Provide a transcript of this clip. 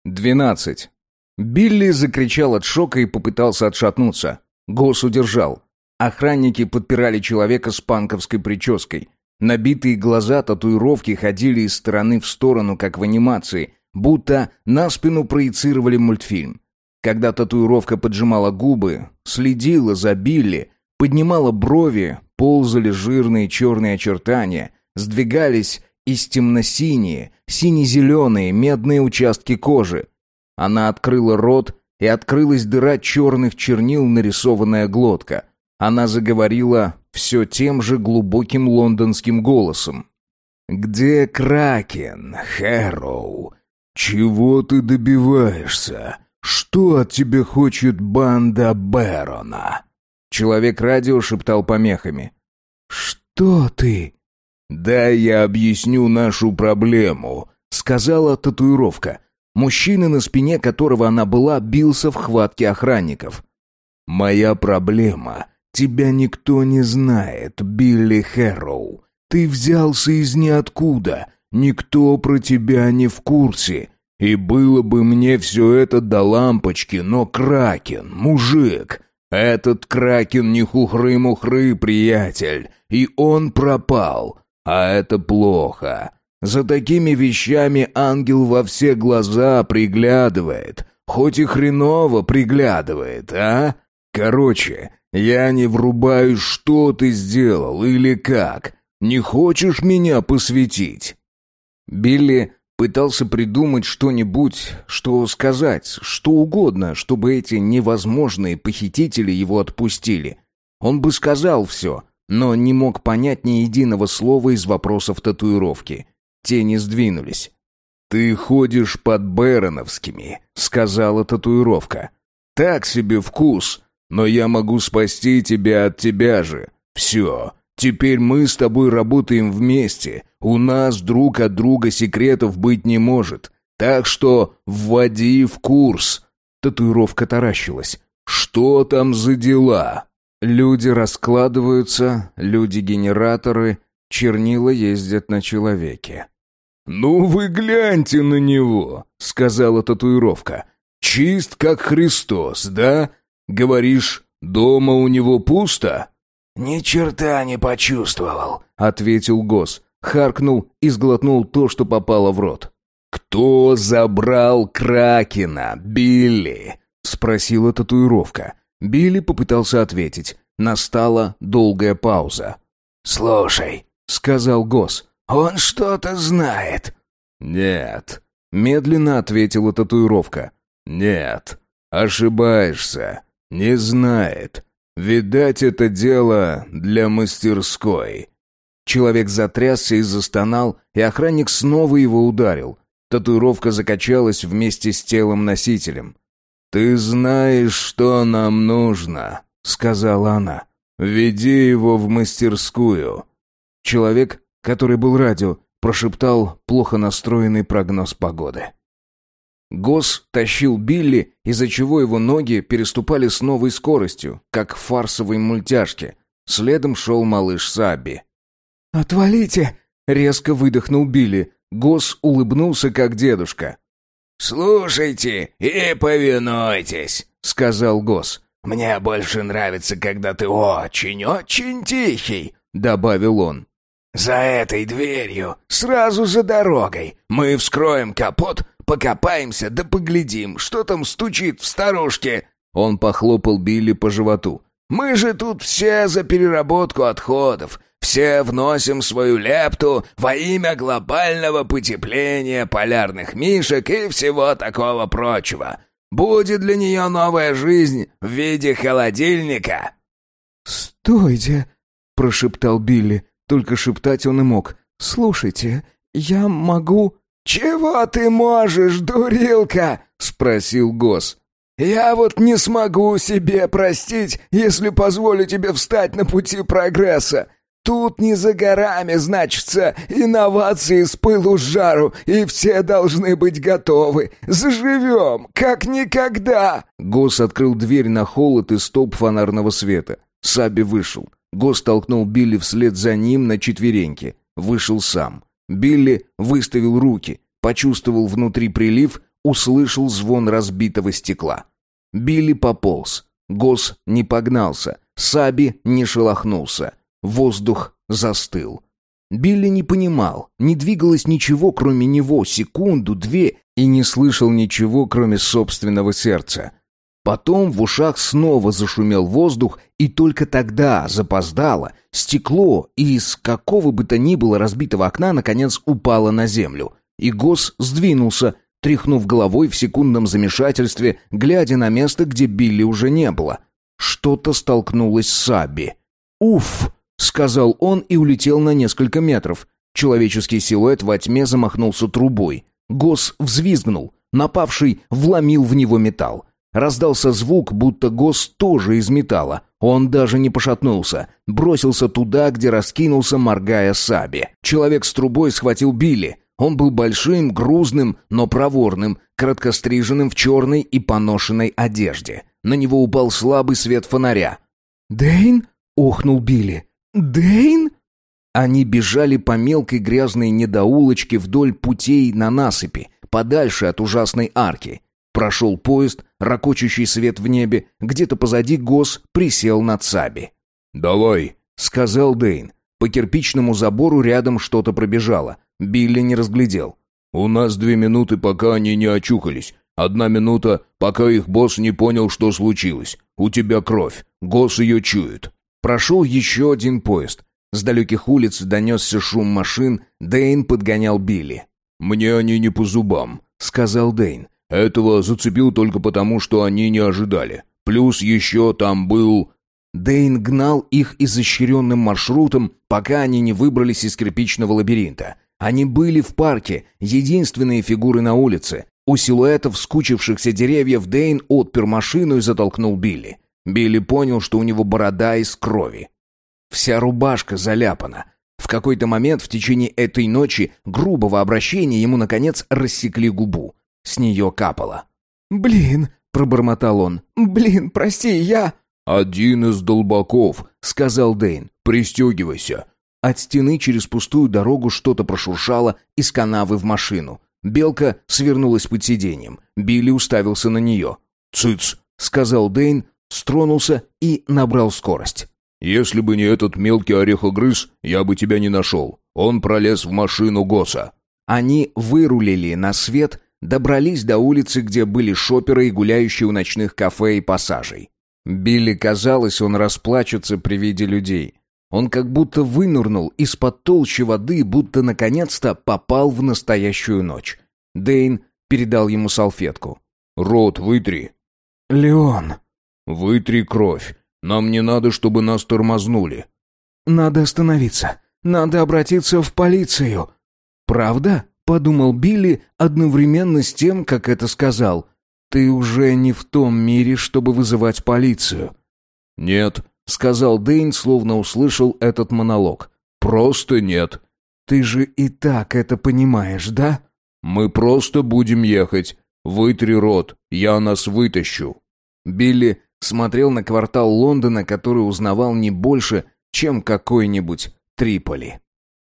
12. Билли закричал от шока и попытался отшатнуться. Гос удержал. Охранники подпирали человека с панковской прической. Набитые глаза татуировки ходили из стороны в сторону, как в анимации, будто на спину проецировали мультфильм. Когда татуировка поджимала губы, следила за Билли, поднимала брови, ползали жирные черные очертания, сдвигались из темно-синие, сине-зеленые, медные участки кожи. Она открыла рот, и открылась дыра черных чернил, нарисованная глотка. Она заговорила все тем же глубоким лондонским голосом. «Где Кракен, Хэроу? Чего ты добиваешься? Что от тебя хочет банда Бэрона?» Человек-радио шептал помехами. «Что ты?» «Дай я объясню нашу проблему», — сказала татуировка. Мужчина, на спине которого она была, бился в хватке охранников. «Моя проблема. Тебя никто не знает, Билли Хэроу. Ты взялся из ниоткуда. Никто про тебя не в курсе. И было бы мне все это до лампочки, но Кракен, мужик, этот Кракен не хухры-мухры, приятель, и он пропал. А это плохо. За такими вещами ангел во все глаза приглядывает, хоть и хреново приглядывает, а? Короче, я не врубаюсь, что ты сделал или как. Не хочешь меня посвятить?» Билли пытался придумать что-нибудь, что сказать, что угодно, чтобы эти невозможные похитители его отпустили. Он бы сказал все, но не мог понять ни единого слова из вопросов татуировки. Те не сдвинулись. «Ты ходишь под Бэроновскими», — сказала татуировка. «Так себе вкус, но я могу спасти тебя от тебя же. Все, теперь мы с тобой работаем вместе. У нас друг от друга секретов быть не может. Так что вводи в курс». Татуировка таращилась. «Что там за дела?» Люди раскладываются, люди-генераторы, чернила ездят на человеке. «Ну вы гляньте на него», — сказала татуировка. «Чист как Христос, да? Говоришь, дома у него пусто?» «Ни черта не почувствовал», — ответил Гос, харкнул и сглотнул то, что попало в рот. «Кто забрал Кракена, Билли?» — спросила татуировка. Билли попытался ответить. Настала долгая пауза. «Слушай», — сказал Гос, — «он что-то знает». «Нет», — медленно ответила татуировка. «Нет, ошибаешься. Не знает. Видать, это дело для мастерской». Человек затрясся и застонал, и охранник снова его ударил. Татуировка закачалась вместе с телом-носителем. «Ты знаешь, что нам нужно», — сказала она. «Веди его в мастерскую». Человек, который был радио, прошептал плохо настроенный прогноз погоды. Гос тащил Билли, из-за чего его ноги переступали с новой скоростью, как в фарсовой мультяшке. Следом шел малыш Сабби. «Отвалите!» — резко выдохнул Билли. Гос улыбнулся, как дедушка. «Слушайте и повинуйтесь», — сказал Гос. «Мне больше нравится, когда ты очень-очень тихий», — добавил он. «За этой дверью, сразу за дорогой, мы вскроем капот, покопаемся да поглядим, что там стучит в старушке». Он похлопал Билли по животу. «Мы же тут все за переработку отходов. Все вносим свою лепту во имя глобального потепления полярных мишек и всего такого прочего. Будет для нее новая жизнь в виде холодильника». «Стойте», — прошептал Билли. Только шептать он и мог. «Слушайте, я могу...» «Чего ты можешь, дурилка?» — спросил Гос. «Я вот не смогу себе простить, если позволю тебе встать на пути прогресса. Тут не за горами, значится, инновации с пылу с жару, и все должны быть готовы. Заживем, как никогда!» Гос открыл дверь на холод и столб фонарного света. Сабби вышел. Гос толкнул Билли вслед за ним на четвереньки. Вышел сам. Билли выставил руки, почувствовал внутри прилив, услышал звон разбитого стекла. Билли пополз. Гос не погнался. Саби не шелохнулся. Воздух застыл. Билли не понимал, не двигалось ничего, кроме него, секунду, две, и не слышал ничего, кроме собственного сердца. Потом в ушах снова зашумел воздух, и только тогда, запоздало, стекло из какого бы то ни было разбитого окна наконец упало на землю. И Гос сдвинулся, тряхнув головой в секундном замешательстве, глядя на место, где Билли уже не было. Что-то столкнулось с Саби. «Уф!» — сказал он и улетел на несколько метров. Человеческий силуэт во тьме замахнулся трубой. Гос взвизгнул. Напавший вломил в него металл. Раздался звук, будто Гос тоже из металла. Он даже не пошатнулся. Бросился туда, где раскинулся, моргая Саби. Человек с трубой схватил Билли. Он был большим, грузным, но проворным, короткостриженным в черной и поношенной одежде. На него упал слабый свет фонаря. «Дэйн?» — охнул Билли. «Дэйн?» Они бежали по мелкой грязной недоулочке вдоль путей на насыпи, подальше от ужасной арки. Прошел поезд, ракочущий свет в небе, где-то позади Гос присел над Саби. «Давай», — сказал Дэйн. По кирпичному забору рядом что-то пробежало. Билли не разглядел. «У нас 2 минуты, пока они не очухались. 1 минута, пока их босс не понял, что случилось. У тебя кровь. Гос ее чует». Прошел еще один поезд. С далеких улиц донесся шум машин. Дэйн подгонял Билли. «Мне они не по зубам», — сказал Дэйн. «Этого зацепил только потому, что они не ожидали. Плюс еще там был...» Дэйн гнал их изощренным маршрутом, пока они не выбрались из кирпичного лабиринта. Они были в парке, единственные фигуры на улице. У силуэтов скучившихся деревьев Дэйн отпер машину и затолкнул Билли. Билли понял, что у него борода из крови. Вся рубашка заляпана. В какой-то момент в течение этой ночи грубого обращения ему, наконец, рассекли губу. С нее капало. «Блин», — пробормотал он. «Блин, прости, я...» «Один из долбаков», — сказал Дэйн. «Пристегивайся». От стены через пустую дорогу что-то прошуршало из канавы в машину. Белка свернулась под сиденьем. Билли уставился на нее. «Цыц», — сказал Дэйн, стронулся и набрал скорость. «Если бы не этот мелкий орехогрыз, я бы тебя не нашел. Он пролез в машину Госа». Они вырулили на свет, добрались до улицы, где были шоперы и гуляющие у ночных кафе и пассажей. Билли казалось, он расплачется при виде людей. Он как будто вынырнул из-под толщи воды, будто наконец-то попал в настоящую ночь. Дэйн передал ему салфетку. «Рот вытри». «Леон». «Вытри кровь. Нам не надо, чтобы нас тормознули». «Надо остановиться. Надо обратиться в полицию». «Правда?» — подумал Билли одновременно с тем, как это сказал. «Ты уже не в том мире, чтобы вызывать полицию». «Нет», — сказал Дэйн, словно услышал этот монолог. «Просто нет». «Ты же и так это понимаешь, да?» «Мы просто будем ехать. Вытри рот, я нас вытащу». Билли смотрел на квартал Лондона, который узнавал не больше, чем какой-нибудь Триполи.